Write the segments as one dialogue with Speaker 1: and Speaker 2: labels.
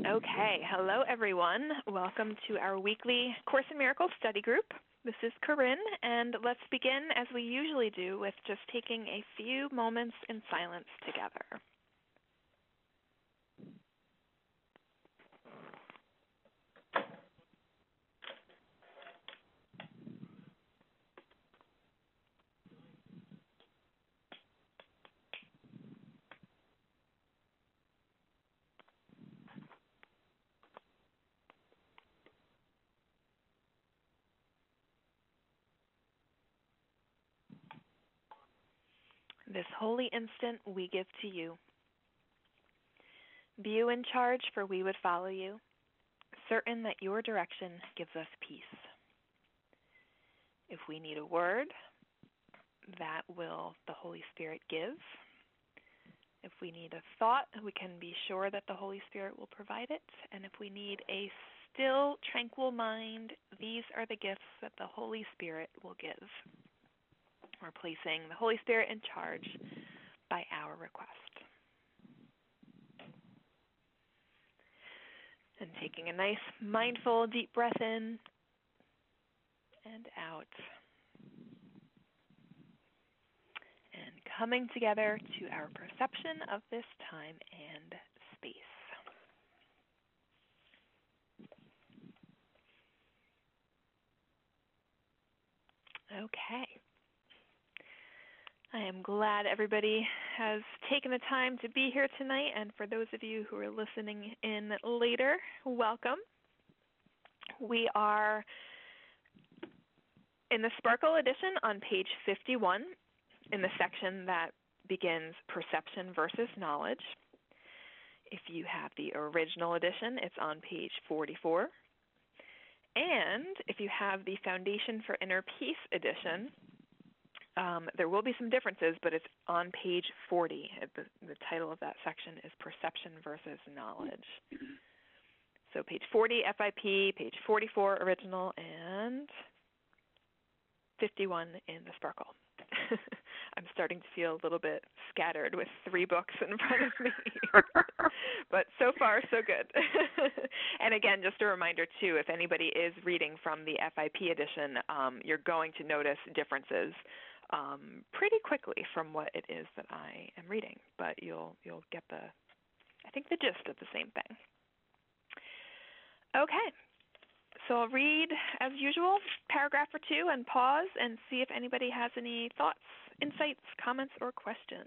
Speaker 1: Okay, hello everyone. Welcome to our weekly Course in Miracles study group. This is Corinne, and let's begin as we usually do with just taking a few moments in silence together. This holy instant we give to you. Be you in charge, for we would follow you, certain that your direction gives us peace. If we need a word, that will the Holy Spirit give. If we need a thought, we can be sure that the Holy Spirit will provide it. And if we need a still, tranquil mind, these are the gifts that the Holy Spirit will give. We're placing the Holy Spirit in charge by our request. And taking a nice, mindful, deep breath in and out. And coming together to our perception of this time and space. Okay. I am glad everybody has taken the time to be here tonight, and for those of you who are listening in later, welcome. We are in the Sparkle edition on page 51 in the section that begins Perception versus Knowledge. If you have the original edition, it's on page 44. And if you have the Foundation for Inner Peace edition, there will be some differences, but it's on page 40. The title of that section is Perception versus Knowledge. So page 40 FIP, page 44 original, and 51 in the Sparkle. I'm starting to feel a little bit scattered with 3 books in front of me. But so far, so good. And again, just a reminder, too, if anybody is reading from the FIP edition, you're going to notice differences pretty quickly from what it is that I am reading. But you'll get the gist of the same thing. Okay. So I'll read, as usual, paragraph or two and pause and see if anybody has any thoughts, insights, comments, or questions.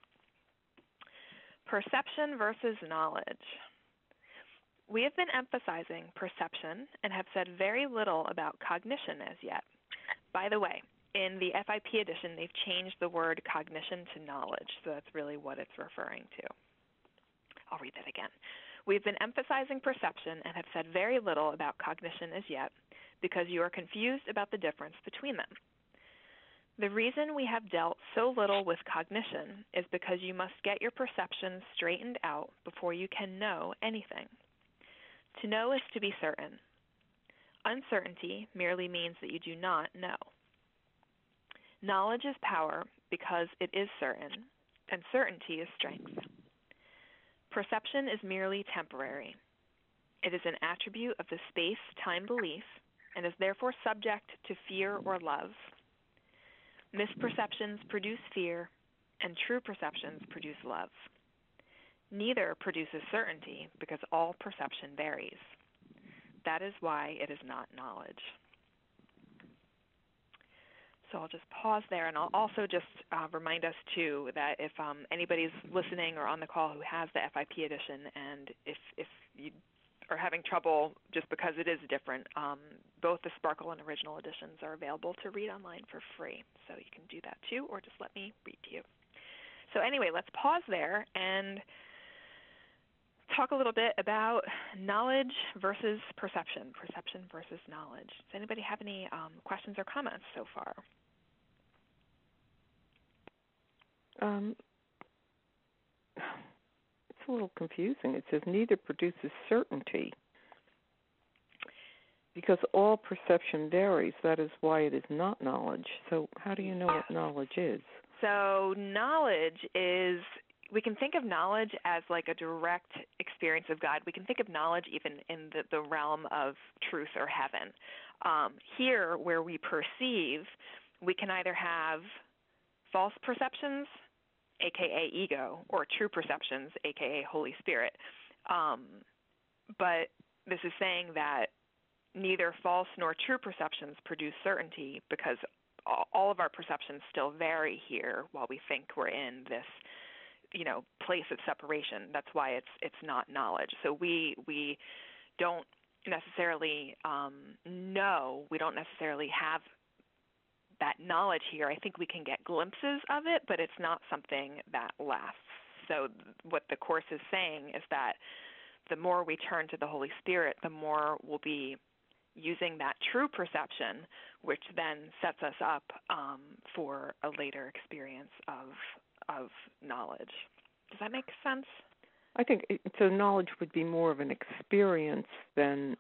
Speaker 1: Perception versus knowledge. We have been emphasizing perception and have said very little about cognition as yet. By the way, in the FIP edition, they've changed the word cognition to knowledge, so that's really what it's referring to. I'll read that again. We've been emphasizing perception and have said very little about cognition as yet because you are confused about the difference between them. The reason we have dealt so little with cognition is because you must get your perceptions straightened out before you can know anything. To know is to be certain. Uncertainty merely means that you do not know. Knowledge is power because it is certain, and certainty is strength. Perception is merely temporary. It is an attribute of the space-time belief and is therefore subject to fear or love. Misperceptions produce fear, and true perceptions produce love. Neither produces certainty because all perception varies. That is why it is not knowledge. So I'll just pause there, and I'll also just remind us, too, that if anybody's listening or on the call who has the FIP edition, and if you are having trouble just because it is different, both the Sparkle and original editions are available to read online for free. So you can do that, too, or just let me read to you. So anyway, let's pause there and talk a little bit about knowledge versus perception versus knowledge. Does anybody have any questions or comments so far?
Speaker 2: It's a little confusing. It says neither produces certainty because all perception varies. That is why it is not knowledge. So how do you know what knowledge is?
Speaker 1: So knowledge is we can think of knowledge as like a direct experience of God. We can think of knowledge even in the realm of truth or heaven. Here, where we perceive, we can either have false perceptions, aka ego, or true perceptions, aka Holy Spirit. But this is saying that neither false nor true perceptions produce certainty, because all of our perceptions still vary here while we think we're in this, place of separation. That's why it's not knowledge. So we don't necessarily know. We don't necessarily have that knowledge here. I think we can get glimpses of it, but it's not something that lasts. So what the Course is saying is that the more we turn to the Holy Spirit, the more we'll be using that true perception, which then sets us up for a later experience of knowledge. Does that make sense?
Speaker 2: I think so. Knowledge would be more of an experience than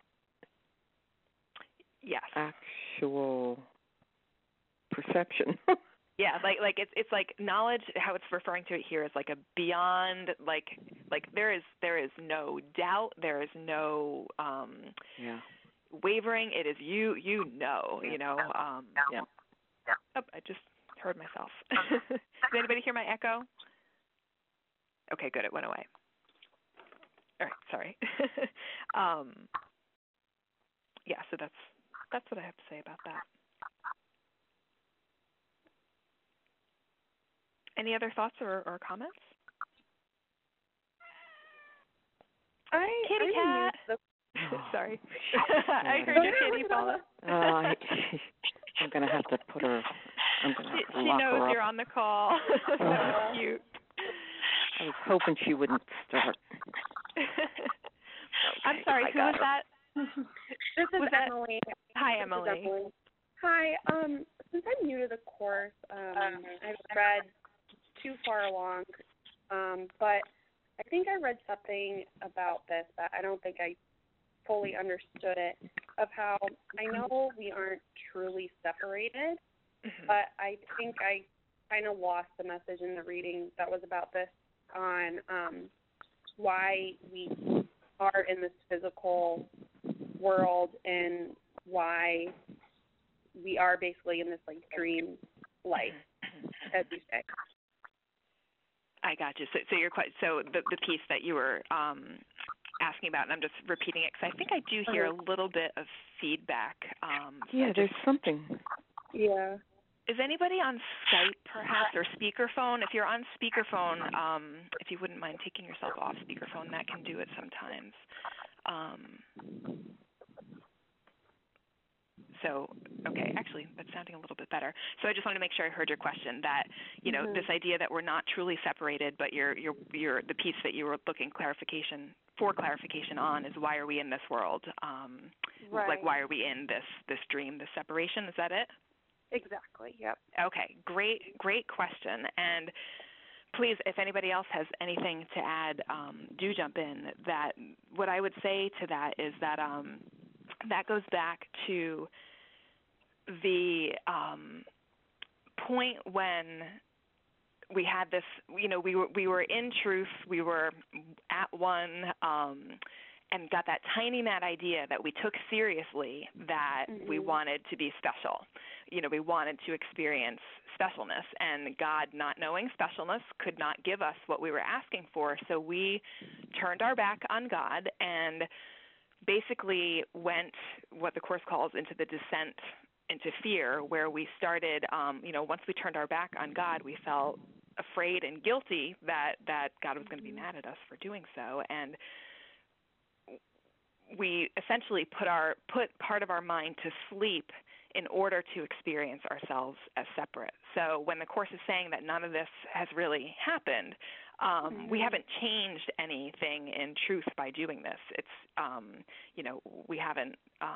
Speaker 2: actual perception.
Speaker 1: Yeah, like it's like knowledge. How it's referring to it here is like a beyond, like there is no doubt, there is no wavering. It is you know. Oh, I just heard myself. Does anybody hear my echo? Okay, good. It went away. All right, sorry. So that's what I have to say about that. Any other thoughts or comments? Kitty cat. Sorry. I heard your kitty, Paula.
Speaker 2: I'm going to have to put her.
Speaker 1: She knows you're on the call. That was cute.
Speaker 2: I was hoping she wouldn't start.
Speaker 1: I'm sorry, who was that?
Speaker 3: This is Emily.
Speaker 1: Hi, Emily.
Speaker 3: Hi. Since I'm new to the Course, I've read too far along, but I think I read something about this that I don't think I fully understood it, of how I know we aren't truly separated, but I think I kind of lost the message in the reading that was about this on why we are in this physical world and why we are basically in this like dream life, as you say.
Speaker 1: I got you. So you're quite the piece that you were asking about, and I'm just repeating it because I think I do hear a little bit of feedback.
Speaker 2: There's something.
Speaker 3: Yeah.
Speaker 1: Is anybody on Skype perhaps or speakerphone? If you're on speakerphone, if you wouldn't mind taking yourself off speakerphone, that can do it sometimes. Okay, actually, that's sounding a little bit better. So I just wanted to make sure I heard your question, that, this idea that we're not truly separated, but you're the piece that you were looking clarification on is why are we in this world?
Speaker 3: Right.
Speaker 1: Like, why are we in this dream, this separation? Is that it?
Speaker 3: Exactly, yep.
Speaker 1: Okay, great question. And please, if anybody else has anything to add, do jump in. That what I would say to that is that that goes back to the point when we had this, we were in truth, we were at one, and got that tiny mad idea that we took seriously, that we wanted to be special. We wanted to experience specialness, and God, not knowing specialness, could not give us what we were asking for, so we turned our back on God and basically went, what the Course calls, into the descent into fear, where we started, once we turned our back on God, we felt afraid and guilty that God was going to be mad at us for doing so, and we essentially put part of our mind to sleep in order to experience ourselves as separate. So when the Course is saying that none of this has really happened, we haven't changed anything in truth by doing this. It's, we haven't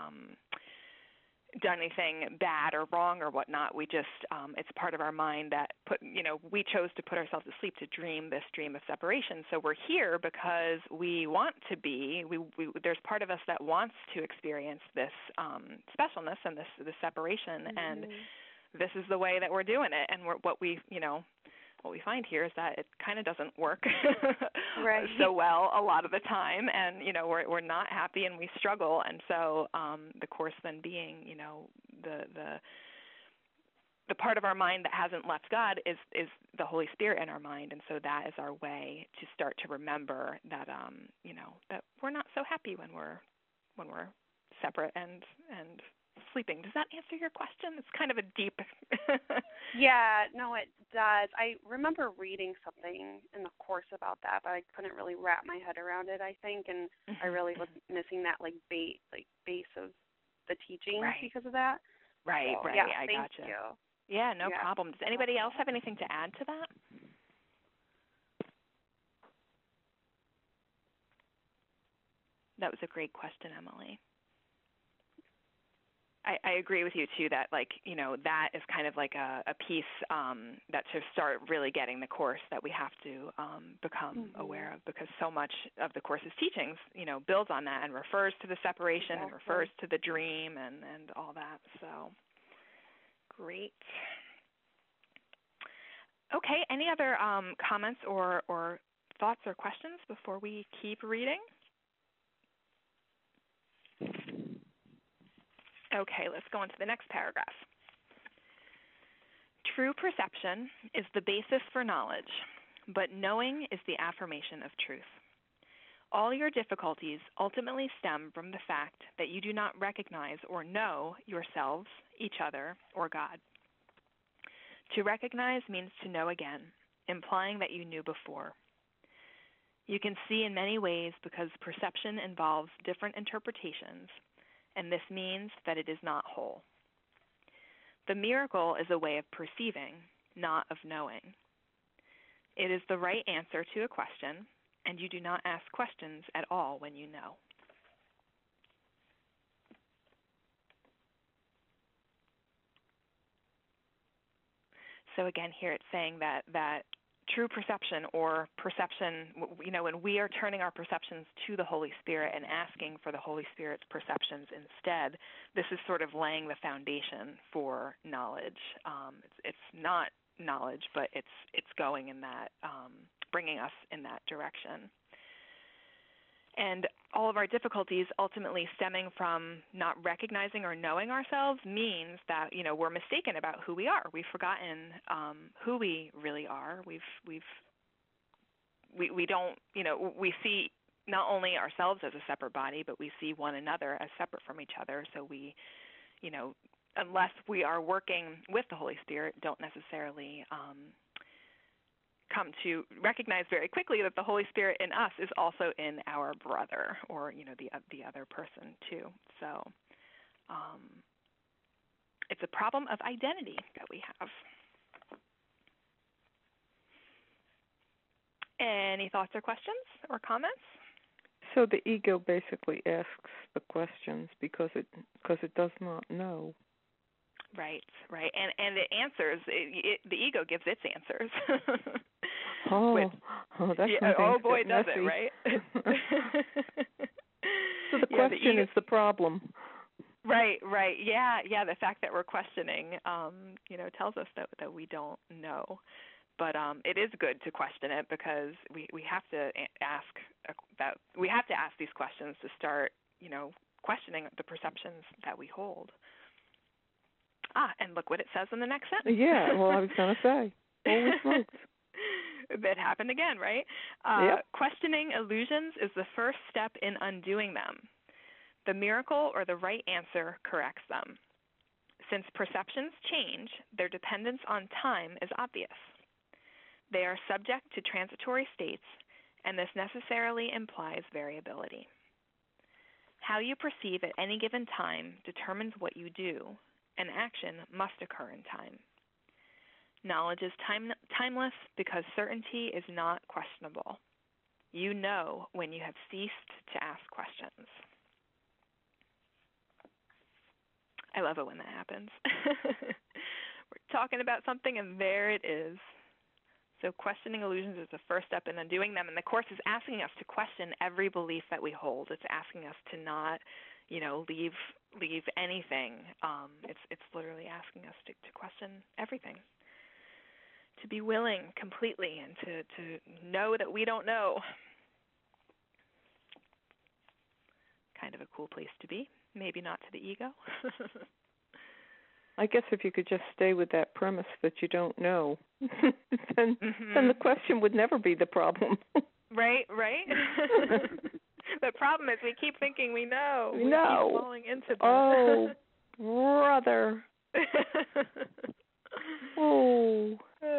Speaker 1: done anything bad or wrong or whatnot. We just, it's part of our mind that we chose to put ourselves to sleep to dream this dream of separation. So we're here because we want to be, there's part of us that wants to experience this specialness and this separation, and this is the way that we're doing it. And what we find here is that it kind of doesn't work
Speaker 3: Right.
Speaker 1: so well a lot of the time, and we're not happy and we struggle, and so the Course then being the part of our mind that hasn't left God is the Holy Spirit in our mind, and so that is our way to start to remember that that we're not so happy when we're separate and sleeping. Does that answer your question? It's kind of a deep.
Speaker 3: Yeah, no, it does. I remember reading something in the Course about that, but I couldn't really wrap my head around it, I think, and I really was missing that base of the teaching because of that.
Speaker 1: Right,
Speaker 3: so,
Speaker 1: right.
Speaker 3: Yeah,
Speaker 1: I
Speaker 3: thank
Speaker 1: gotcha.
Speaker 3: you.
Speaker 1: Yeah, no problem. Does anybody else have anything to add to that? That was a great question, Emily. I agree with you too that that is kind of like a piece that to start really getting the Course that we have to become aware of, because so much of the Course's teachings builds on that and refers to the separation and refers to the dream and all that. So great. Okay, any other comments or thoughts or questions before we keep reading? Okay, let's go on to the next paragraph. True perception is the basis for knowledge, but knowing is the affirmation of truth. All your difficulties ultimately stem from the fact that you do not recognize or know yourselves, each other, or God. To recognize means to know again, implying that you knew before. You can see in many ways because perception involves different interpretations, and this means that it is not whole. The miracle is a way of perceiving, not of knowing. It is the right answer to a question, and you do not ask questions at all when you know. So again, here it's saying that true perception or perception, when we are turning our perceptions to the Holy Spirit and asking for the Holy Spirit's perceptions instead, this is sort of laying the foundation for knowledge. It's not knowledge, but it's going in that, bringing us in that direction. And all of our difficulties ultimately stemming from not recognizing or knowing ourselves means that we're mistaken about who we are. We've forgotten who we really are. We don't we see not only ourselves as a separate body, but we see one another as separate from each other. So we unless we are working with the Holy Spirit, don't necessarily come to recognize very quickly that the Holy Spirit in us is also in our brother, or the other person too. So it's a problem of identity that we have. Any thoughts or questions or comments?
Speaker 2: So the ego basically asks the questions because it does not know.
Speaker 1: Right, and it answers. The ego gives its answers.
Speaker 2: That's
Speaker 1: oh boy, does
Speaker 2: messy.
Speaker 1: it, right?
Speaker 2: So the question is the problem.
Speaker 1: Right. Yeah. The fact that we're questioning, tells us that we don't know. But it is good to question it, because we have to ask these questions to start, questioning the perceptions that we hold. And look what it says in the next sentence.
Speaker 2: Yeah, well, I was going to say, holy smokes.
Speaker 1: That happened again, right?
Speaker 2: Yep.
Speaker 1: Questioning illusions is the first step in undoing them. The miracle or the right answer corrects them. Since perceptions change, their dependence on time is obvious. They are subject to transitory states, and this necessarily implies variability. How you perceive at any given time determines what you do, and action must occur in time. Knowledge is timeless because certainty is not questionable. You know when you have ceased to ask questions. I love it when that happens. We're talking about something and there it is. So questioning illusions is the first step in undoing them. And the Course is asking us to question every belief that we hold. It's asking us to not, leave anything. It's literally asking us to question everything. to be willing completely and to know that we don't know. Kind of a cool place to be. Maybe not to the ego.
Speaker 2: I guess if you could just stay with that premise that you don't know, then the question would never be the problem.
Speaker 1: Right. The problem is we keep thinking we know. We keep falling into this.
Speaker 2: Oh, brother. Oh.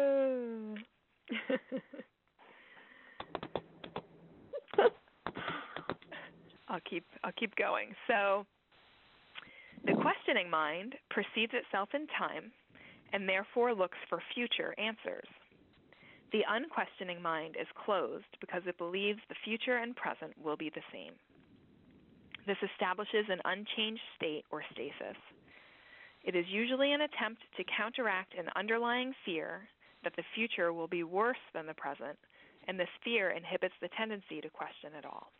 Speaker 1: I'll keep going. So the questioning mind perceives itself in time and therefore looks for future answers. The unquestioning mind is closed because it believes the future and present will be the same. This establishes an unchanged state or stasis. It is usually an attempt to counteract an underlying fear that the future will be worse than the present, and this fear inhibits the tendency to question at all.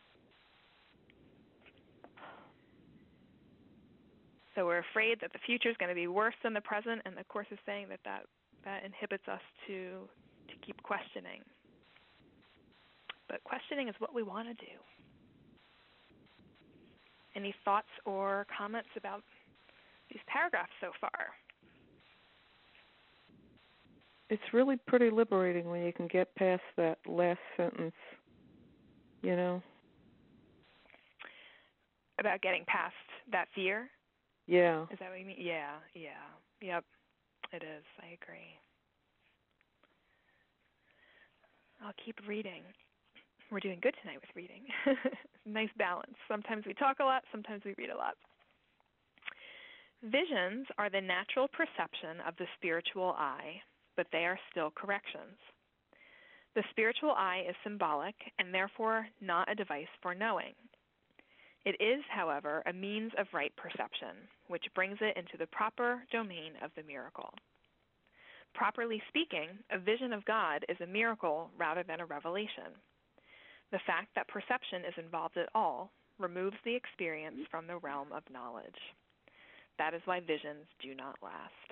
Speaker 1: So we're afraid that the future is going to be worse than the present, and the Course is saying that inhibits us to keep questioning. But questioning is what we want to do. Any thoughts or comments about these paragraphs so far?
Speaker 2: It's really pretty liberating when you can get past that last sentence, you know?
Speaker 1: About getting past that fear?
Speaker 2: Yeah.
Speaker 1: Is that what you mean? Yeah. Yep, it is. I agree. I'll keep reading. We're doing good tonight with reading. Nice balance. Sometimes we talk a lot, sometimes we read a lot. Visions are the natural perception of the spiritual eye, but they are still corrections. The spiritual eye is symbolic and therefore not a device for knowing. It is, however, a means of right perception, which brings it into the proper domain of the miracle. Properly speaking, a vision of God is a miracle rather than a revelation. The fact that perception is involved at all removes the experience from the realm of knowledge. That is why visions do not last.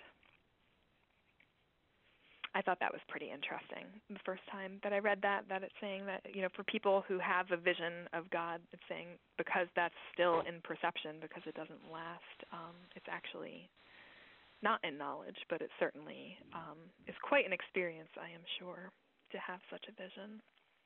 Speaker 1: I thought that was pretty interesting. The first time that I read that it's saying that, for people who have a vision of God, it's saying because that's still in perception, because it doesn't last, it's actually not in knowledge, but it certainly is quite an experience, I am sure, to have such a vision.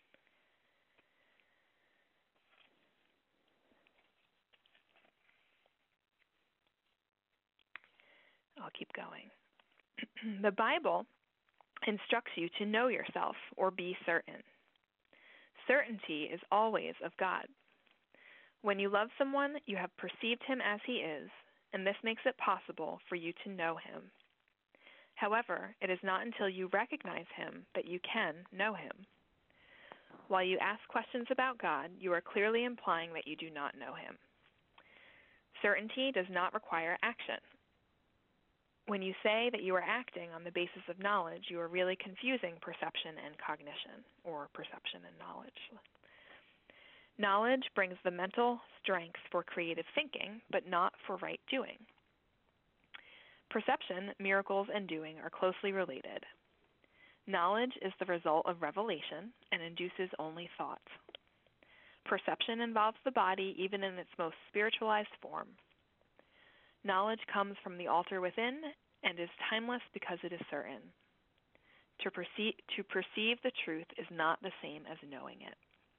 Speaker 1: I'll keep going. The Bible instructs you to know yourself or be certain. Certainty is always of God. When you love someone, you have perceived him as he is, and this makes it possible for you to know him. However, it is not until you recognize him that you can know him. While you ask questions about God, you are clearly implying that you do not know him. Certainty does not require action. When you say that you are acting on the basis of knowledge, you are really confusing perception and cognition, or perception and knowledge. Knowledge brings the mental strength for creative thinking, but not for right doing. Perception, miracles, and doing are closely related. Knowledge is the result of revelation and induces only thought. Perception involves the body even in its most spiritualized form. Knowledge comes from the altar within and is timeless because it is certain. To perceive the truth is not the same as knowing it.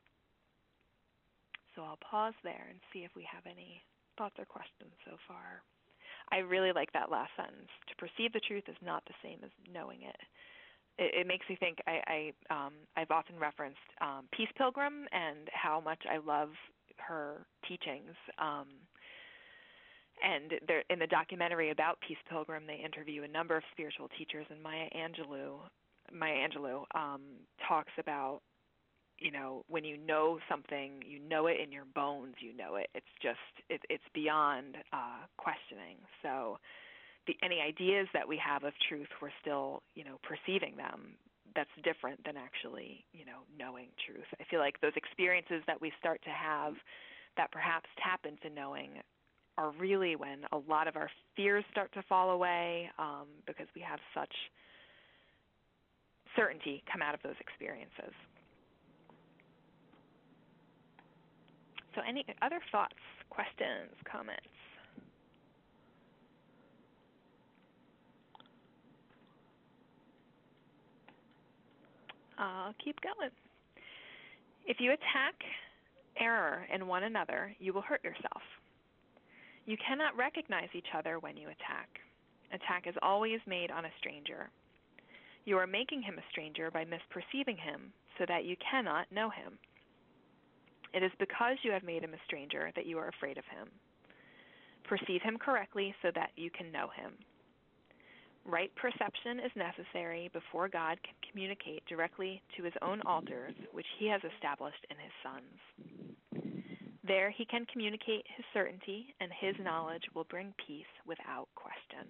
Speaker 1: So I'll pause there and see if we have any thoughts or questions so far. I really like that last sentence. To perceive the truth is not the same as knowing it. It makes me think, I've often referenced Peace Pilgrim and how much I love her teachings. And in the documentary about Peace Pilgrim, they interview a number of spiritual teachers, and Maya Angelou talks about, when you know something, you know it in your bones, you know it. It's just, it's beyond questioning. So any ideas that we have of truth, we're still, perceiving them. That's different than actually, knowing truth. I feel like those experiences that we start to have that perhaps tap into knowing are really when a lot of our fears start to fall away, because we have such certainty come out of those experiences. So any other thoughts, questions, comments? I'll keep going. If you attack error in one another, you will hurt yourself. You cannot recognize each other when you attack. Attack is always made on a stranger. You are making him a stranger by misperceiving him so that you cannot know him. It is because you have made him a stranger that you are afraid of him. Perceive him correctly so that you can know him. Right perception is necessary before God can communicate directly to his own altars, which he has established in his sons. There he can communicate his certainty, and his knowledge will bring peace without question.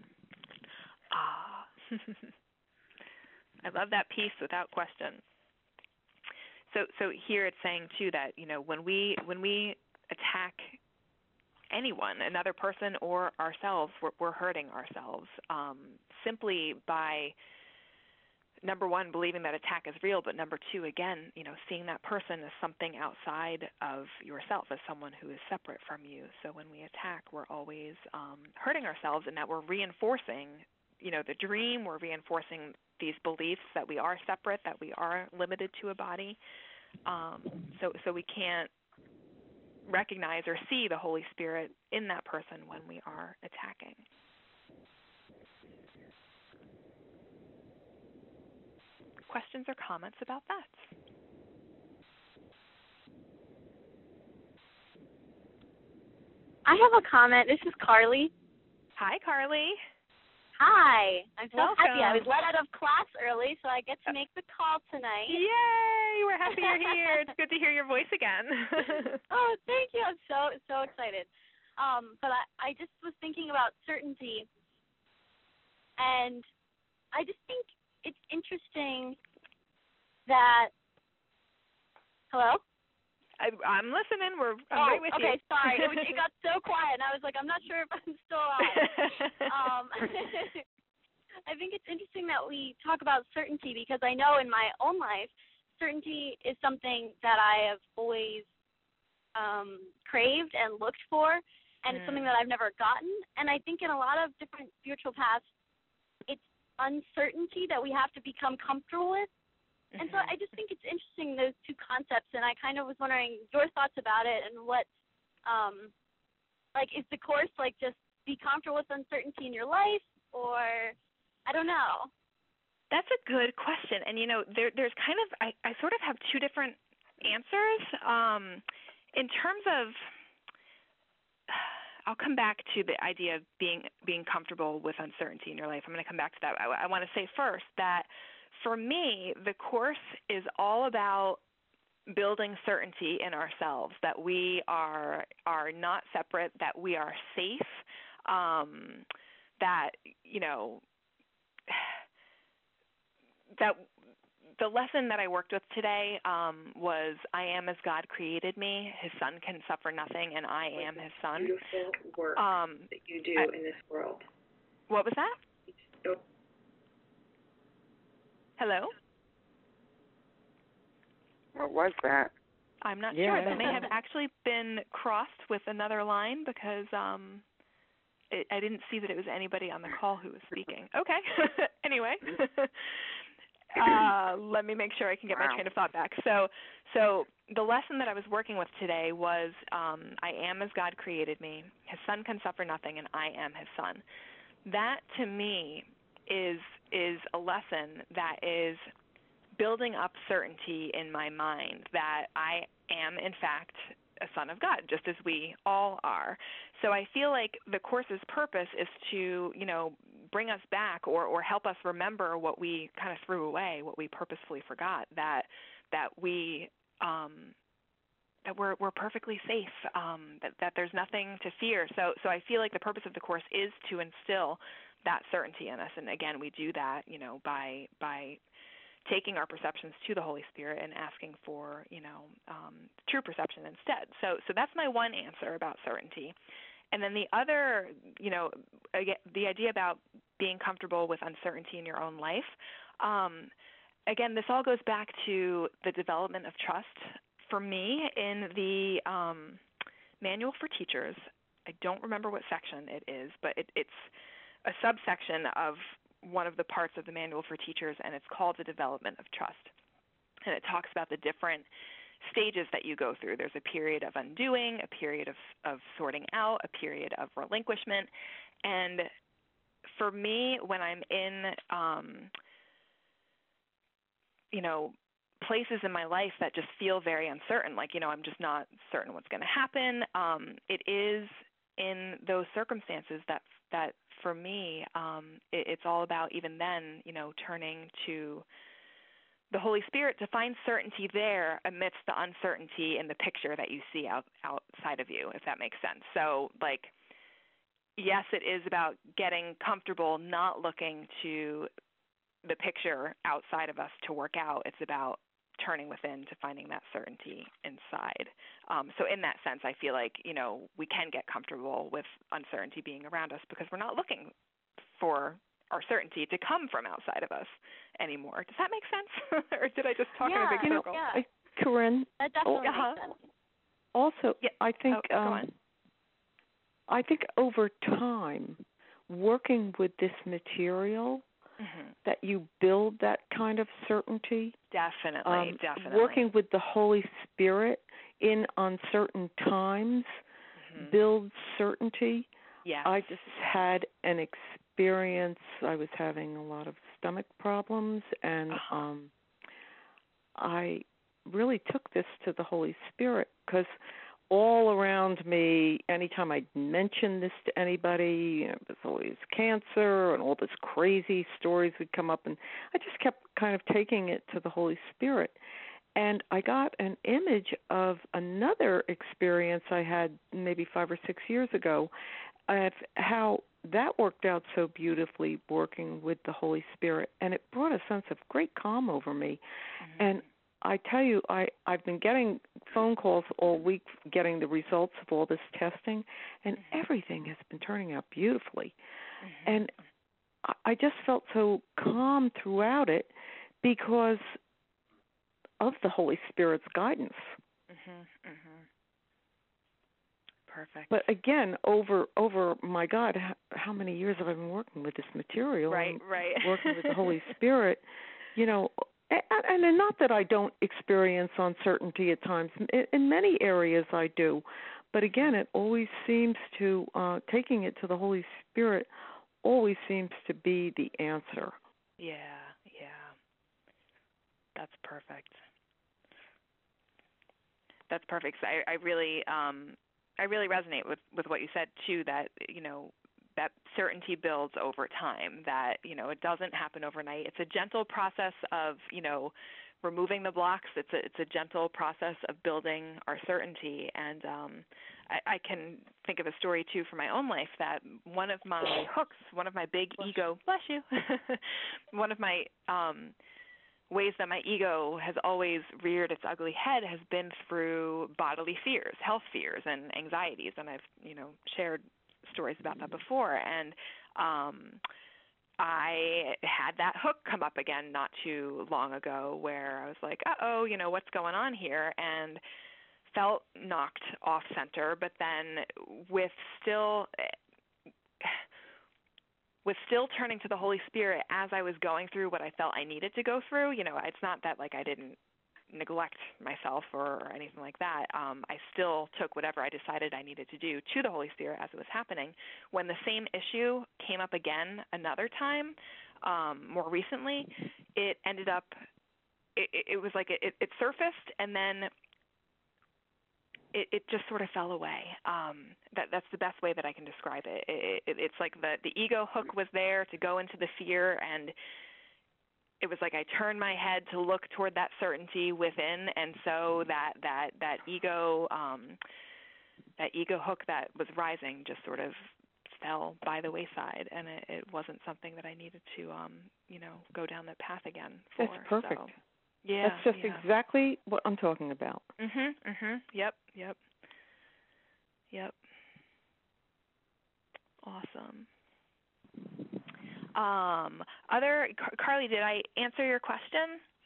Speaker 1: I love that peace without question. So here it's saying too that, you know, when we attack anyone, another person or ourselves, we're hurting ourselves simply by, number one, believing that attack is real, but number two, again, you know, seeing that person as something outside of yourself, as someone who is separate from you. So when we attack, we're always hurting ourselves, and that we're reinforcing, you know, the dream. We're reinforcing these beliefs that we are separate, that we are limited to a body. So we can't recognize or see the Holy Spirit in that person when we are attacking. Questions or comments about that?
Speaker 4: I have a comment. This is Carly.
Speaker 1: Hi, Carly.
Speaker 4: Hi. I'm so
Speaker 1: Welcome.
Speaker 4: happy. I was let out of class early, so I get to make the call tonight.
Speaker 1: Yay! We're happy you're here. It's good to hear your voice again.
Speaker 4: Oh, thank you. I'm so excited. But I just was thinking about certainty, and I just think it's interesting that. Hello?
Speaker 1: I'm listening. I'm right with you.
Speaker 4: Okay, sorry. It got so quiet, and I was like, I'm not sure if I'm still on. I think it's interesting that we talk about certainty, because I know in my own life, certainty is something that I have always craved and looked for, and it's something that I've never gotten. And I think in a lot of different spiritual paths, it's uncertainty that we have to become comfortable with. And so I just think it's interesting, those two concepts, and I kind of was wondering your thoughts about it, and what, is the course just be comfortable with uncertainty in your life, or I don't know.
Speaker 1: That's a good question. And, you know, there's kind of, I sort of have two different answers. In terms of, I'll come back to the idea of being comfortable with uncertainty in your life. I'm going to come back to that. I want to say first that for me, the course is all about building certainty in ourselves, that we are not separate, that we are safe, that, you know, that the lesson that I worked with today was, I am as God created me. His son can suffer nothing, and I am his son.
Speaker 5: Beautiful work that you do in this world.
Speaker 1: What was that?
Speaker 5: So,
Speaker 1: Hello?
Speaker 6: What was that?
Speaker 1: I'm not
Speaker 2: Yeah,
Speaker 1: sure. That may have actually been crossed with another line, because I didn't see that it was anybody on the call who was speaking. Okay. Anyway. Let me make sure I can get my train of thought back. So the lesson that I was working with today was, I am as God created me. His son can suffer nothing, and I am his son. That, to me, is a lesson that is building up certainty in my mind that I am, in fact, a son of God, just as we all are. So I feel like the course's purpose is to, you know, bring us back or help us remember what we kind of threw away, what we purposefully forgot, that we that we're perfectly safe, that there's nothing to fear. So I feel like the purpose of the course is to instill that certainty in us. And again, we do that, you know, by taking our perceptions to the Holy Spirit and asking for, you know, true perception instead. So that's my one answer about certainty. And then the other, you know, again, the idea about being comfortable with uncertainty in your own life, again, this all goes back to the development of trust. For me, in the Manual for Teachers, I don't remember what section it is, but it's a subsection of one of the parts of the Manual for Teachers, and it's called the development of trust. And it talks about the different stages that you go through. There's a period of undoing, a period of sorting out, a period of relinquishment. And for me, when I'm in, places in my life that just feel very uncertain, like, I'm just not certain what's going to happen, it is in those circumstances that for me, it's all about, even then, turning to the Holy Spirit to find certainty there amidst the uncertainty in the picture that you see outside of you, if that makes sense. So, yes, it is about getting comfortable, not looking to the picture outside of us to work out. It's about turning within to finding that certainty inside. So in that sense, I feel like, we can get comfortable with uncertainty being around us because we're not looking for our certainty to come from outside of us anymore. Does that make sense? Or did I just talk in a big circle?
Speaker 4: Yeah.
Speaker 2: Corinne,
Speaker 4: that definitely makes sense.
Speaker 2: Also,
Speaker 1: yeah.
Speaker 2: I think
Speaker 1: go on.
Speaker 2: I think over time, working with this material, that you build that kind of certainty.
Speaker 1: Definitely.
Speaker 2: Working with the Holy Spirit in uncertain times builds certainty.
Speaker 1: Yes.
Speaker 2: I just had an experience. I was having a lot of stomach problems, and I really took this to the Holy Spirit because all around me, anytime I'd mention this to anybody, it was always cancer and all this crazy stories would come up, and I just kept kind of taking it to the Holy Spirit. And I got an image of another experience I had maybe 5 or 6 years ago of how that worked out so beautifully working with the Holy Spirit, and it brought a sense of great calm over me. And I tell you, I've been getting phone calls all week getting the results of all this testing, and everything has been turning out beautifully. And I just felt so calm throughout it because of the Holy Spirit's guidance.
Speaker 1: Perfect.
Speaker 2: But again, over my God, how many years have I been working with this material?
Speaker 1: Right.
Speaker 2: Working with the Holy Spirit, and not that I don't experience uncertainty at times. In many areas I do. But again, it always seems to, taking it to the Holy Spirit always seems to be the answer.
Speaker 1: Yeah. That's perfect. That's perfect. So I really resonate with what you said too. That that certainty builds over time. That it doesn't happen overnight. It's a gentle process of removing the blocks. It's a gentle process of building our certainty. And I can think of a story too from my own life that one of my hooks, one of my big ego, bless you, one of my ways that my ego has always reared its ugly head has been through bodily fears, health fears, and anxieties. And I've, shared stories about that before. And I had that hook come up again not too long ago where I was like, what's going on here? And felt knocked off center, but then with still turning to the Holy Spirit as I was going through what I felt I needed to go through. It's not that I didn't neglect myself or anything like that. I still took whatever I decided I needed to do to the Holy Spirit as it was happening. When the same issue came up again another time, more recently, it ended up, it was like it surfaced and then it just sort of fell away. That's the best way that I can describe it. It's like the ego hook was there to go into the fear, and it was like I turned my head to look toward that certainty within, and so that ego hook that was rising just sort of fell by the wayside, and it wasn't something that I needed to go down that path again for.
Speaker 2: That's perfect.
Speaker 1: So. Yeah,
Speaker 2: that's just exactly what I'm talking about.
Speaker 1: Yep. Awesome. Carly, did I answer your question?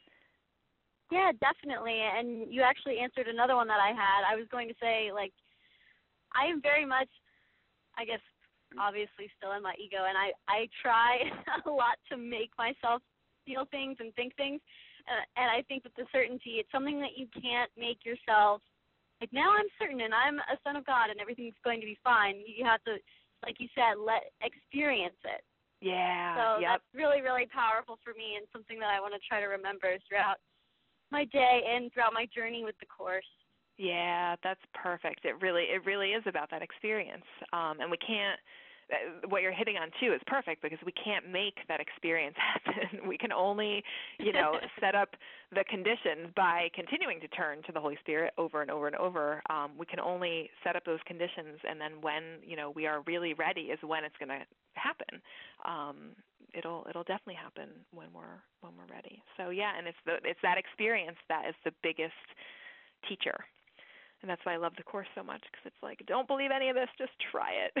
Speaker 4: Yeah, definitely. And you actually answered another one that I had. I was going to say, like, I am very much, I guess, obviously still in my ego, and I try a lot to make myself feel things and think things. And I think that the certainty, it's something that you can't make yourself. Like, now I'm certain, and I'm a son of God, and everything's going to be fine. You have to, like you said, experience it.
Speaker 1: Yeah.
Speaker 4: So that's really, really powerful for me, and something that I want to try to remember throughout my day and throughout my journey with the Course.
Speaker 1: Yeah, that's perfect. It really is about that experience. And we can't, what you're hitting on too is perfect, because we can't make that experience happen. We can only, set up the conditions by continuing to turn to the Holy Spirit over and over and over. We can only set up those conditions, and then when, we are really ready is when it's going to happen. It'll definitely happen when we're ready. So yeah, and it's that experience that is the biggest teacher. And that's why I love the Course so much, because it's like, don't believe any of this, just try it.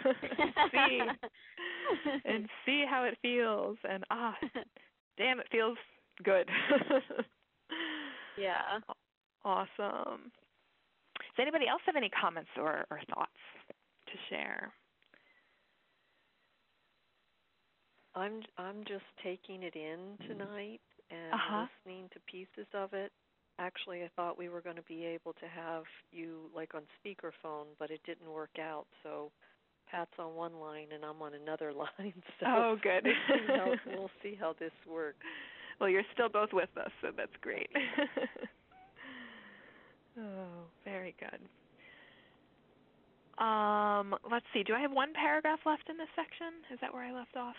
Speaker 1: see how it feels. And damn, it feels good.
Speaker 4: Yeah.
Speaker 1: Awesome. Does anybody else have any comments or thoughts to share?
Speaker 2: I'm just taking it in tonight and listening to pieces of it. Actually, I thought we were going to be able to have you like on speakerphone, but it didn't work out. So Pat's on one line and I'm on another line. So
Speaker 1: good.
Speaker 2: We'll see how this works.
Speaker 1: Well, you're still both with us, so that's great. Very good. Let's see. Do I have one paragraph left in this section? Is that where I left off?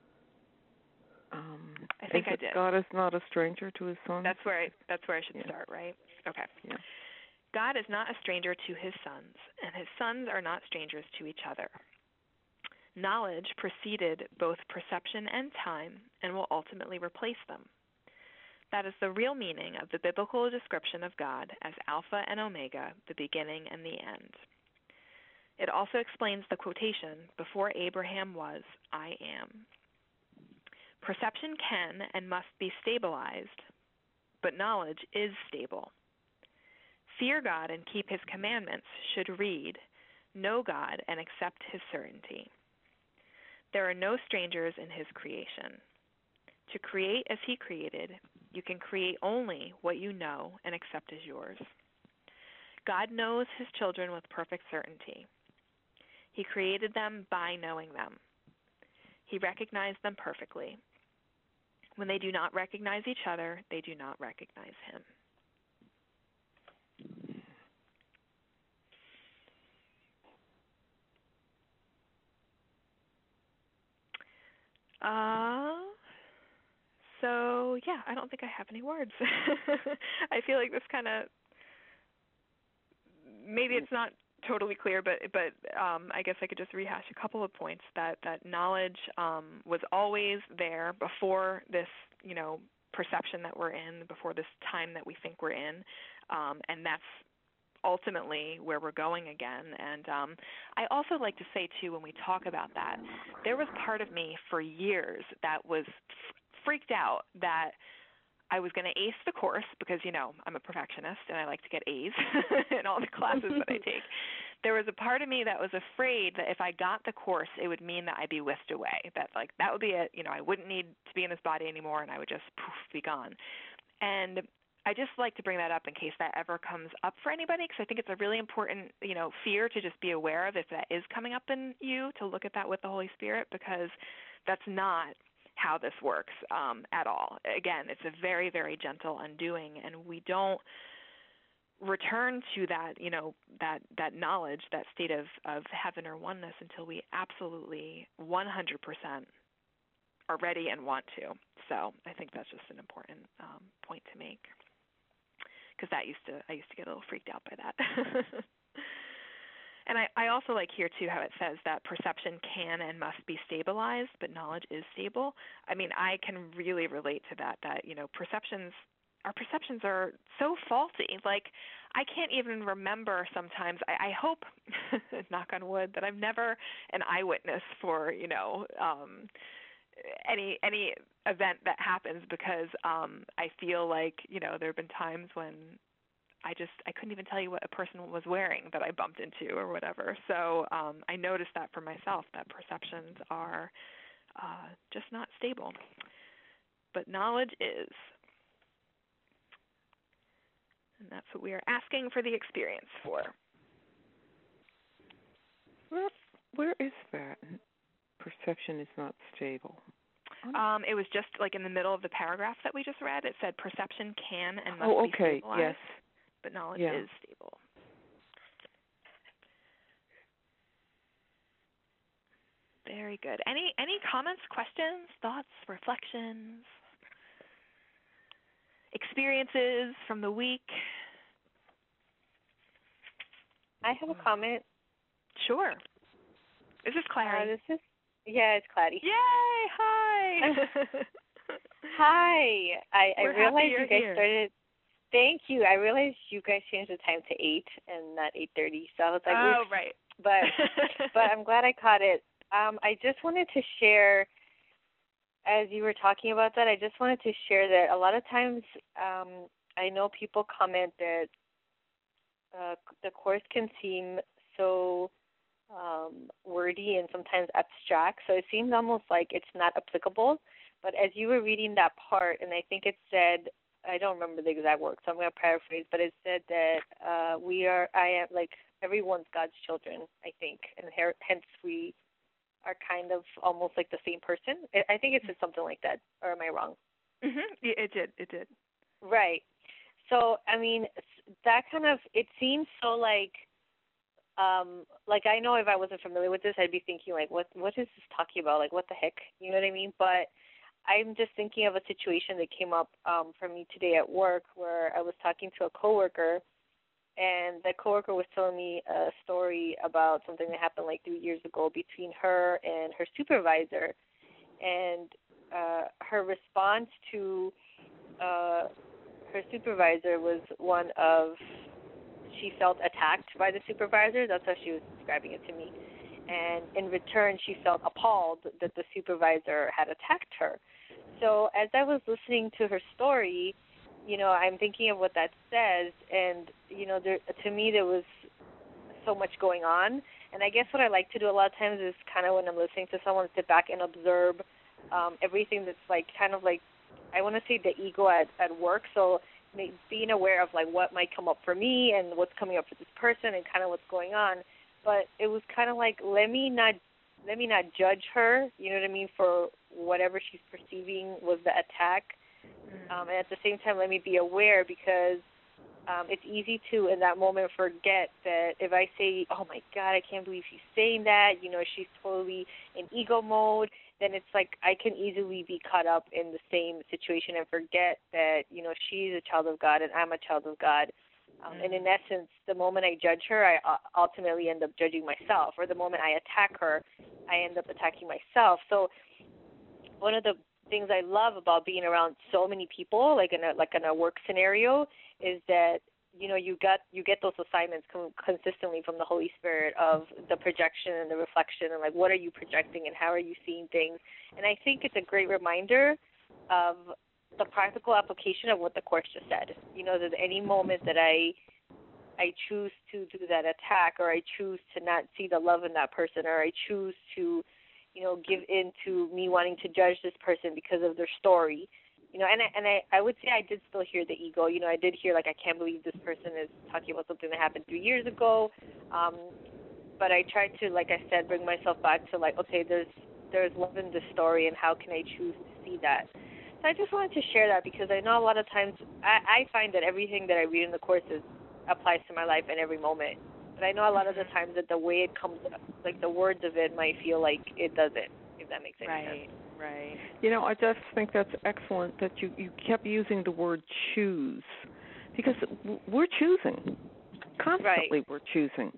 Speaker 1: I think I did.
Speaker 2: God is not a stranger to his sons.
Speaker 1: That's where I should start, right? Okay.
Speaker 2: Yeah.
Speaker 1: God is not a stranger to his sons, and his sons are not strangers to each other. Knowledge preceded both perception and time and will ultimately replace them. That is the real meaning of the biblical description of God as Alpha and Omega, the beginning and the end. It also explains the quotation, "Before Abraham was, I am." Perception can and must be stabilized, but knowledge is stable. Fear God and keep his commandments should read, know God and accept his certainty. There are no strangers in his creation. To create as he created, you can create only what you know and accept as yours. God knows his children with perfect certainty. He created them by knowing them. He recognized them perfectly. When they do not recognize each other, they do not recognize him. So yeah, I don't think I have any words. I feel like this kind of, maybe it's not totally clear, but I guess I could just rehash a couple of points. That knowledge was always there before this, perception that we're in, before this time that we think we're in, and that's ultimately where we're going again. And I also like to say too, when we talk about that, there was part of me for years that was freaked out that I was going to ace the course because, I'm a perfectionist and I like to get A's in all the classes that I take. There was a part of me that was afraid that if I got the course, it would mean that I'd be whisked away, that that would be it. I wouldn't need to be in this body anymore and I would just poof, be gone. And I just like to bring that up in case that ever comes up for anybody, because I think it's a really important, fear to just be aware of if that is coming up in you, to look at that with the Holy Spirit, because that's not how this works at all. Again, it's a very, very gentle undoing, and we don't return to that, that knowledge, that state of heaven or oneness until we absolutely 100% are ready and want to. So I think that's just an important point to make, because I used to get a little freaked out by that. And I also like here, too, how it says that perception can and must be stabilized, but knowledge is stable. I mean, I can really relate to that, our perceptions are so faulty. Like, I can't even remember sometimes. I hope, knock on wood, that I'm never an eyewitness for, any event that happens, because I feel like, there have been times when I couldn't even tell you what a person was wearing that I bumped into or whatever. So I noticed that for myself, that perceptions are just not stable. But knowledge is. And that's what we are asking for the experience for.
Speaker 2: Where is that? Perception is not stable.
Speaker 1: It was just like in the middle of the paragraph that we just read. It said perception can and must be stabilized,
Speaker 2: yes.
Speaker 1: but knowledge is stable. Very good. Any comments, questions, thoughts, reflections, experiences from the week?
Speaker 6: I have a comment.
Speaker 1: Sure. Is this Clary?
Speaker 6: It's Clary.
Speaker 1: Yay! Hi.
Speaker 6: Hi. I realized you guys
Speaker 1: here.
Speaker 6: started. Thank you. I realized you guys changed the time to 8 and not 8:30. So I was like,
Speaker 1: oh,
Speaker 6: oops.
Speaker 1: right.
Speaker 6: But I'm glad I caught it. I just wanted to share, as you were talking about that, I just wanted to share that a lot of times I know people comment that the Course can seem so wordy and sometimes abstract, so it seems almost like it's not applicable. But as you were reading that part, and I think it said, I don't remember the exact words, so I'm going to paraphrase, but it said that I am like, everyone's God's children, I think, and hence we are kind of almost like the same person. I think it said something like that, or am I wrong?
Speaker 1: Mm-hmm. Yeah, it did.
Speaker 6: Right. So, I mean, that kind of, it seems so like I know if I wasn't familiar with this, I'd be thinking, like, what is this talking about? Like, what the heck? You know what I mean? But I'm just thinking of a situation that came up for me today at work where I was talking to a coworker, and the coworker was telling me a story about something that happened like 3 years ago between her and her supervisor. And her response to her supervisor was one of, she felt attacked by the supervisor. That's how she was describing it to me. And in return, she felt appalled that the supervisor had attacked her. So as I was listening to her story, I'm thinking of what that says. And, to me, there was so much going on. And I guess what I like to do a lot of times is kind of when I'm listening to someone, sit back and observe everything that's like kind of like, I want to say the ego at work. So being aware of like what might come up for me and what's coming up for this person and kind of what's going on. But it was kind of like, let me not judge her, you know what I mean, for whatever she's perceiving was the attack. And at the same time, let me be aware, because it's easy to, in that moment, forget that if I say, oh, my God, I can't believe she's saying that, she's totally in ego mode, then it's like I can easily be caught up in the same situation and forget that, she's a child of God and I'm a child of God. And in essence, the moment I judge her, I ultimately end up judging myself. Or the moment I attack her, I end up attacking myself. So one of the things I love about being around so many people, like in a work scenario, is that you get those assignments consistently from the Holy Spirit of the projection and the reflection, and like what are you projecting and how are you seeing things. And I think it's a great reminder of the practical application of what the Course just said. That any moment that I choose to do that attack, or I choose to not see the love in that person, or I choose to, give in to me wanting to judge this person because of their story, and I would say I did still hear the ego. I did hear, like, I can't believe this person is talking about something that happened 3 years ago. But I tried to, like I said, bring myself back to, like, okay, there's love in this story, and how can I choose to see that? So I just wanted to share that, because I know a lot of times I find that everything that I read in the Courses applies to my life in every moment. But I know a lot of the times that the way it comes, like the words of it might feel like it doesn't, if that makes any sense.
Speaker 1: Right.
Speaker 2: I just think that's excellent that you kept using the word choose, because we're choosing. Constantly we're choosing.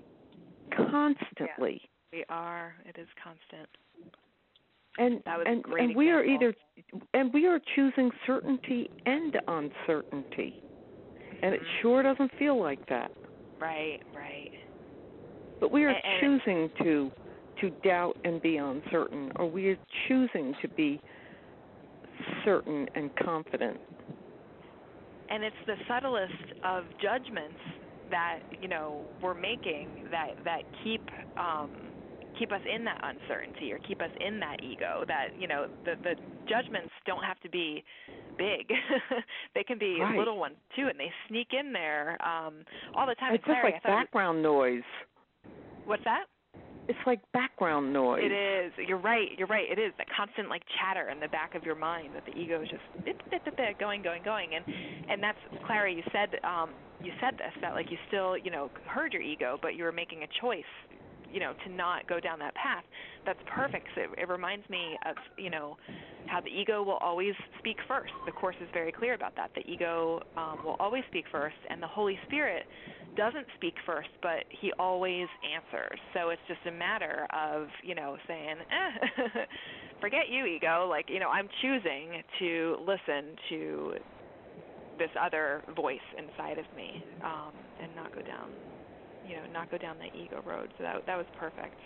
Speaker 2: Constantly.
Speaker 1: Yeah, we are. It is constant.
Speaker 2: And
Speaker 1: that was a great
Speaker 2: and we
Speaker 1: example.
Speaker 2: we are choosing certainty and uncertainty. And it sure doesn't feel like that.
Speaker 1: Right.
Speaker 2: But we are choosing to to doubt and be uncertain, or we are choosing to be certain and confident.
Speaker 1: And it's the subtlest of judgments that, you know, we're making that keep us in that uncertainty or keep us in that ego. That, you know, the judgments don't have to be big. They can be
Speaker 2: right.
Speaker 1: little ones too, and they sneak in there all the time.
Speaker 2: It's just like background noise. What's that? It's like background noise.
Speaker 1: It is. You're right. It is that constant like chatter in the back of your mind that the ego is just going, and that's, Clara, you said this, that like you still, you know, heard your ego, but you were making a choice, you know, to not go down that path. That's perfect. It reminds me of, you know, how the ego will always speak first. The Course is very clear about that. The ego will always speak first, and the Holy Spirit doesn't speak first, but he always answers. So it's just a matter of, you know, saying, forget you, ego. Like, you know, I'm choosing to listen to this other voice inside of me, and not go down, you know, not go down the ego road. So that was perfect.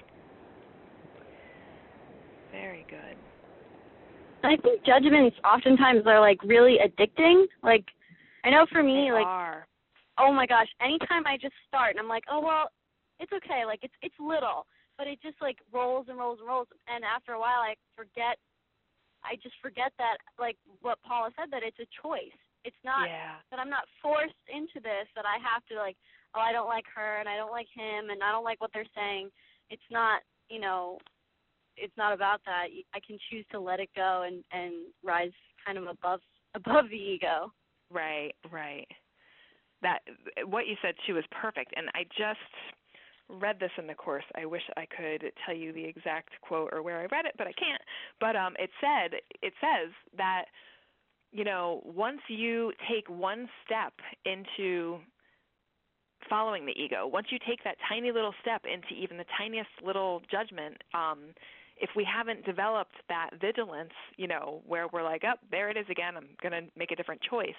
Speaker 1: Very good.
Speaker 4: I think judgments oftentimes are like really addicting. Like, I know for me,
Speaker 1: they
Speaker 4: like,
Speaker 1: are.
Speaker 4: Oh my gosh, anytime I just start and I'm like, oh well, it's okay, like it's little, but it just like rolls and rolls and rolls, and after a while I just forget that, like what Paula said, that it's a choice. It's not that I'm not forced into this, that I have to like, oh, I don't like her and I don't like him and I don't like what they're saying. It's not, you know, it's not about that. I can choose to let it go and rise kind of above the ego.
Speaker 1: Right. That what you said too is perfect, and I just read this in the Course. I wish I could tell you the exact quote or where I read it, but I can't. But it says that, you know, once you take one step into following the ego, once you take that tiny little step into even the tiniest little judgment, if we haven't developed that vigilance, you know, where we're like, oh, there it is again, I'm going to make a different choice,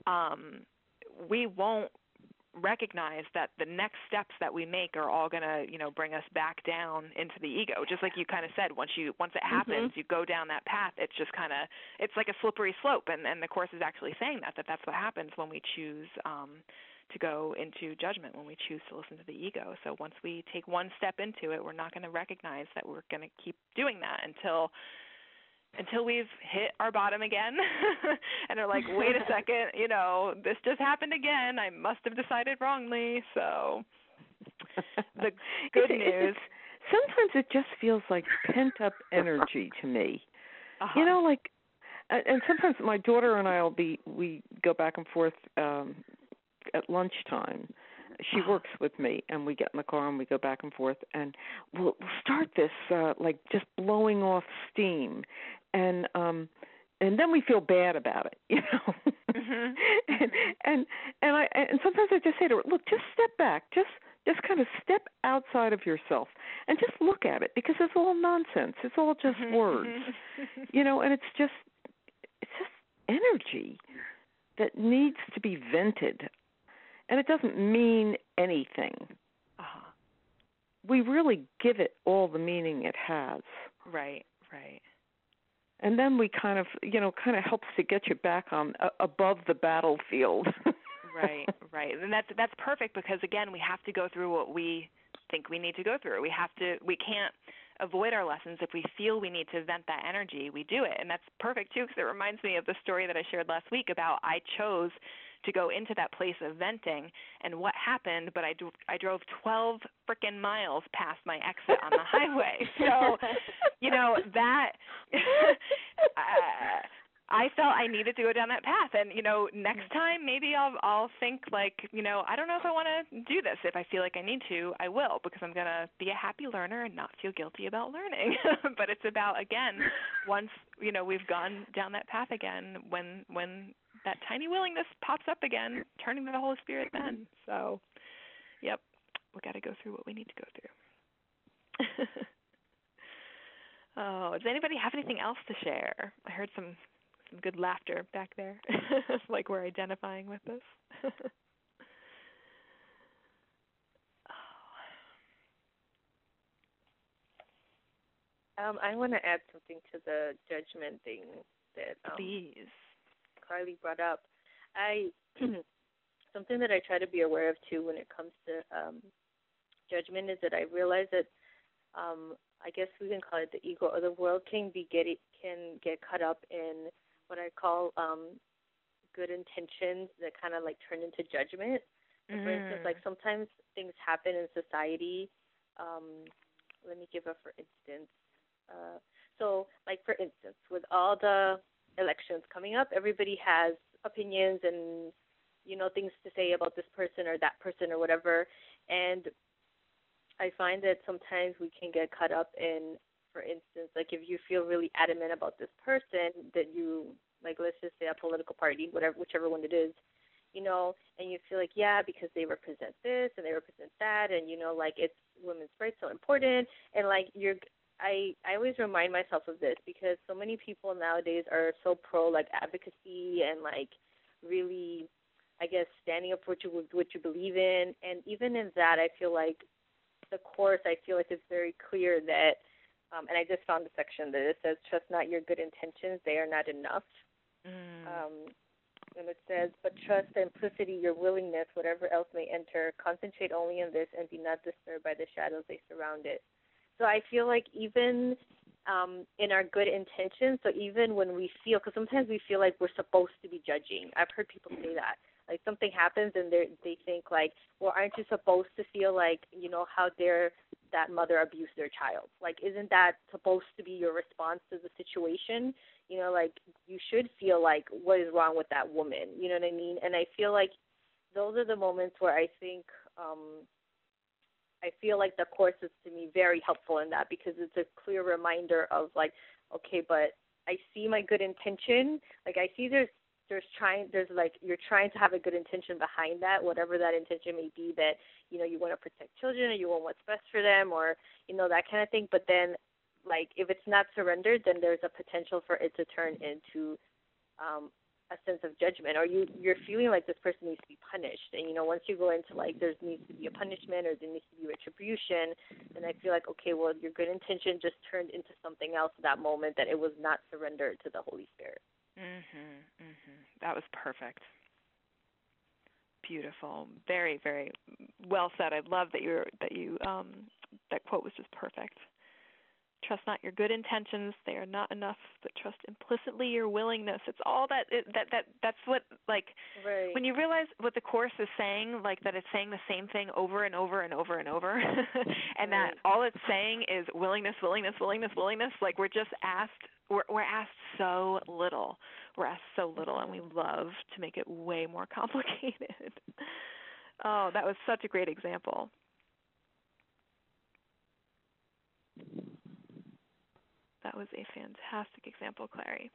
Speaker 1: we won't recognize that the next steps that we make are all going to, you know, bring us back down into the ego. Just like you kind of said, once it happens, you go down that path, it's just kind of, it's like a slippery slope. And the Course is actually saying that's what happens when we choose to go into judgment, when we choose to listen to the ego. So once we take one step into it, we're not going to recognize that we're going to keep doing that until we've hit our bottom again and are like, wait a second, you know, this just happened again. I must have decided wrongly. So the good news.
Speaker 2: Sometimes it just feels like pent-up energy to me. You know, like, and sometimes my daughter and I we go back and forth at lunchtime. She works with me, and we get in the car and we go back and forth, and we'll start this like just blowing off steam, and then we feel bad about it, you know. and sometimes I just say to her, look, just step back, just kind of step outside of yourself and just look at it, because it's all nonsense. It's all just words, you know, and it's just energy that needs to be vented. And it doesn't mean anything. We really give it all the meaning it has.
Speaker 1: Right.
Speaker 2: And then we kind of helps to get you back on above the battlefield.
Speaker 1: Right. And that's perfect, because again, we have to go through what we think we need to go through. We can't avoid our lessons. If we feel we need to vent that energy, we do it. And that's perfect too, because it reminds me of the story that I shared last week about I chose to go into that place of venting, and what happened, but I drove 12 frickin' miles past my exit on the highway. So, you know, that I felt I needed to go down that path. And, you know, next time maybe I'll think like, you know, I don't know if I want to do this. If I feel like I need to, I will, because I'm going to be a happy learner and not feel guilty about learning. But it's about, again, once, you know, we've gone down that path again, when that tiny willingness pops up again, turning to the Holy Spirit then. So, yep, we got to go through what we need to go through. Oh, does anybody have anything else to share? I heard some good laughter back there, like we're identifying with this.
Speaker 6: I want to add something to the judgment thing that
Speaker 1: Please.
Speaker 6: Carly brought up. I something that I try to be aware of too when it comes to judgment is that I realize that I guess we can call it the ego, or the world can get caught up in what I call good intentions that kind of like turn into judgment. Mm-hmm. For instance, like sometimes things happen in society. Let me give a for instance. So, like for instance, with all the elections coming up, everybody has opinions and things to say about this person or that person or whatever. And I find that sometimes we can get caught up in, for instance, like if you feel really adamant about this person that you, like let's just say a political party, whichever one it is, and you feel like, yeah, because they represent this and they represent that, and like it's women's rights so important, and like I always remind myself of this because so many people nowadays are so pro like advocacy and like really, I guess, standing up for what you believe in. And even in that, I feel like the Course, I feel like it's very clear that, and I just found a section that it says, trust not your good intentions, they are not enough. And it says, but trust the implicity, your willingness, whatever else may enter, concentrate only on this and be not disturbed by the shadows they surround it. So I feel like even in our good intentions, so even when we feel, because sometimes we feel like we're supposed to be judging. I've heard people say that. Like something happens and they think like, well, aren't you supposed to feel like, how dare that mother abuse their child? Like, isn't that supposed to be your response to the situation? Like you should feel like, what is wrong with that woman? You know what I mean? And I feel like those are the moments where I think I feel like the Course is to me very helpful in that, because it's a clear reminder of like, okay, but I see my good intention. Like I see there's like you're trying to have a good intention behind that, whatever that intention may be, that you want to protect children or you want what's best for them, or that kind of thing. But then like if it's not surrendered, then there's a potential for it to turn into a sense of judgment, or you're feeling like this person needs to be punished. And once you go into like there needs to be a punishment or there needs to be retribution, then I feel like, okay, well, your good intention just turned into something else at that moment, that it was not surrendered to the Holy Spirit.
Speaker 1: That was perfect. Beautiful. Very, very well said. I love that that quote was just perfect. Trust not your good intentions; they are not enough. But trust implicitly your willingness. It's all that's what, like,
Speaker 6: right.
Speaker 1: When you realize what the Course is saying, like that it's saying the same thing over and over and over and over, and that all it's saying is willingness, willingness, willingness, willingness. Like we're just asked. We're asked so little. We're asked so little, and we love to make it way more complicated. Oh, that was such a great example. That was a fantastic example, Clary.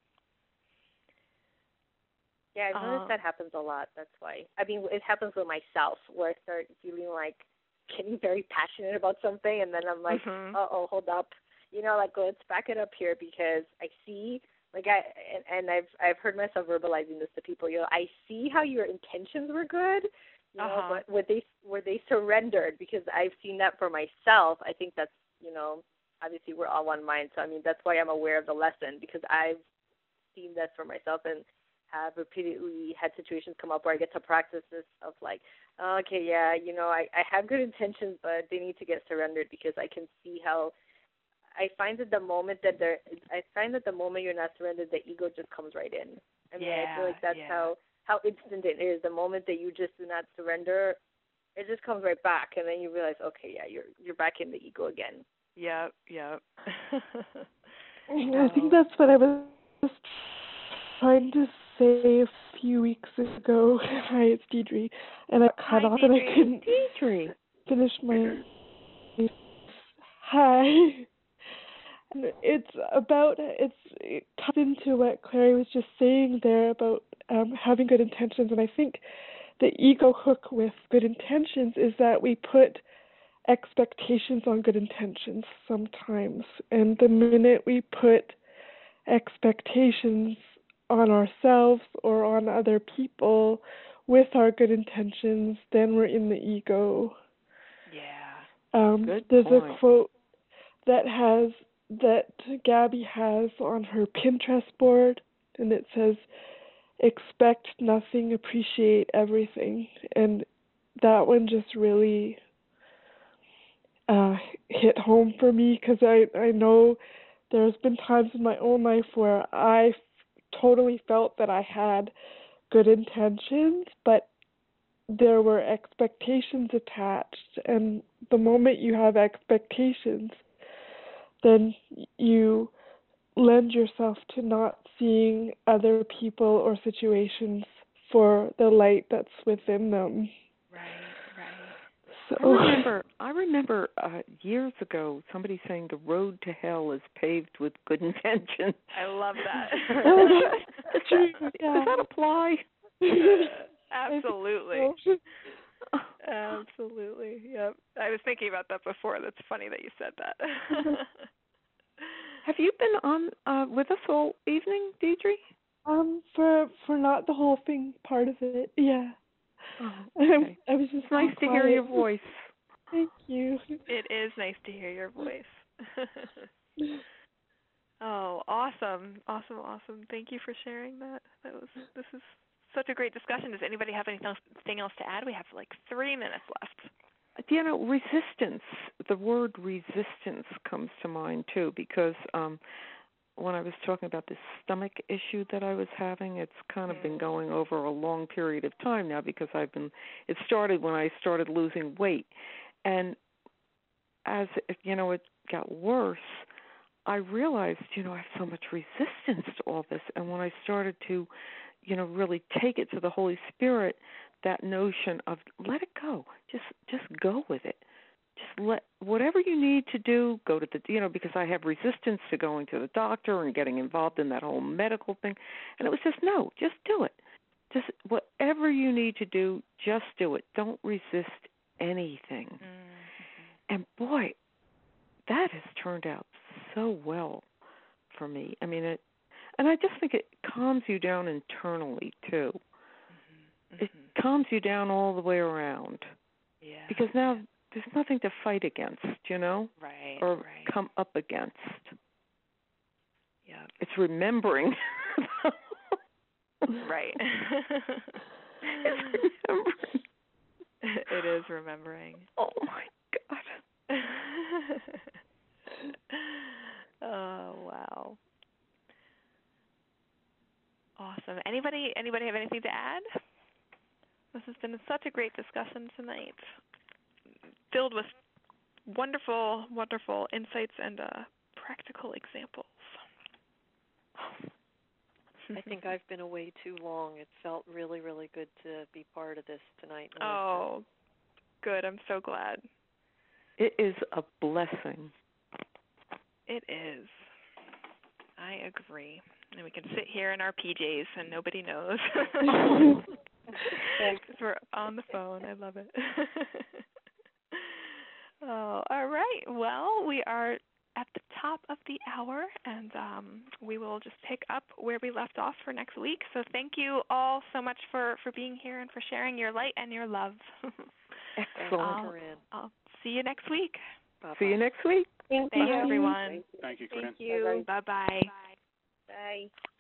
Speaker 6: Yeah, I've noticed that happens a lot. That's why. I mean, it happens with myself, where I start feeling like getting very passionate about something, and then I'm like, uh-oh, hold up. Like, let's back it up here, because I see, like, I've heard myself verbalizing this to people. I see how your intentions were good, but were they surrendered? Because I've seen that for myself. I think that's, obviously we're all one mind. So, I mean, that's why I'm aware of the lesson, because I've seen that for myself and have repeatedly had situations come up where I get to practice this of like, okay, yeah, I have good intentions, but they need to get surrendered, because I can see how I find that the moment you're not surrendered, the ego just comes right in. I mean, I feel like that's how instant it is. The moment that you just do not surrender, it just comes right back, and then you realize, okay, yeah, you're back in the ego again.
Speaker 1: Yeah.
Speaker 7: I think that's what I was trying to say a few weeks ago. Hi, it's Deidre, and I cut off and I couldn't finish my. Hi. It ties into what Clary was just saying there about having good intentions, and I think the ego hook with good intentions is that we put expectations on good intentions sometimes, and the minute we put expectations on ourselves or on other people with our good intentions, then we're in the ego.
Speaker 1: Yeah.
Speaker 7: There's a quote that has that Gabby has on her Pinterest board, and it says, "Expect nothing, appreciate everything." And that one just really hit home for me, because I know there's been times in my own life where I totally felt that I had good intentions, but there were expectations attached, and the moment you have expectations, then you lend yourself to not seeing other people or situations for the light that's within them.
Speaker 1: Right.
Speaker 7: So
Speaker 2: I remember years ago somebody saying the road to hell is paved with good intentions.
Speaker 1: I love that.
Speaker 2: Does that apply?
Speaker 1: Absolutely. Absolutely. Yep. I was thinking about that before. That's funny that you said that.
Speaker 2: Have you been on with us all evening, Deidre?
Speaker 7: For not the whole thing, part of it, yeah.
Speaker 2: Oh, okay.
Speaker 7: I was just
Speaker 2: nice to hear your voice.
Speaker 7: Thank you.
Speaker 1: It is nice to hear your voice. Oh, awesome. Thank you for sharing that. This is such a great discussion. Does anybody have anything else to add? We have like 3 minutes left.
Speaker 2: You know, resistance. The word resistance comes to mind too, because when I was talking about this stomach issue that I was having, it's kind of been going over a long period of time now, because it started when I started losing weight. And as, it got worse, I realized, I have so much resistance to all this. And when I started to, really take it to the Holy Spirit, that notion of let it go, just go with it. Just let whatever you need to do, go to the, because I have resistance to going to the doctor and getting involved in that whole medical thing. And it was just, no, just do it. Just whatever you need to do, just do it. Don't resist anything. Mm-hmm. And boy, that has turned out so well for me. I mean, and I just think it calms you down internally too. Mm-hmm. It calms you down all the way around. Yeah. Because now there's nothing to fight against,
Speaker 1: Right.
Speaker 2: or come up against.
Speaker 1: Yeah.
Speaker 2: It's remembering.
Speaker 1: Right.
Speaker 2: It's remembering.
Speaker 1: It is remembering.
Speaker 2: Oh my God.
Speaker 1: Oh wow. Awesome. Anybody have anything to add? This has been such a great discussion tonight, filled with wonderful, wonderful insights and practical examples.
Speaker 8: I think I've been away too long. It felt really, really good to be part of this tonight.
Speaker 1: Oh, good. I'm so glad.
Speaker 2: It is a blessing.
Speaker 1: It is. I agree. And we can sit here in our PJs and nobody knows. Because we're on the phone. I love it. Oh, all right. Well, we are at the top of the hour, and we will just pick up where we left off for next week. So thank you all so much for being here and for sharing your light and your love.
Speaker 2: Excellent.
Speaker 1: I'll see you next week.
Speaker 2: Bye-bye. See you next week.
Speaker 1: Thanks, everyone.
Speaker 9: Thank you, Corinne.
Speaker 1: Thank you. Bye-bye.
Speaker 6: Bye.